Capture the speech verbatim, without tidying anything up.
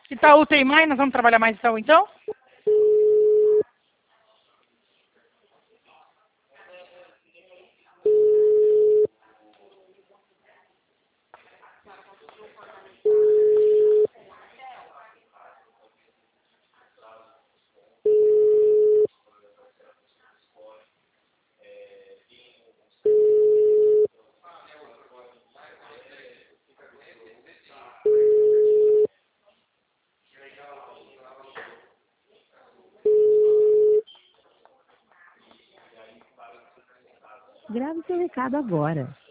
Itaú tem mais? Nós vamos trabalhar mais Itaú então? Grave seu recado agora.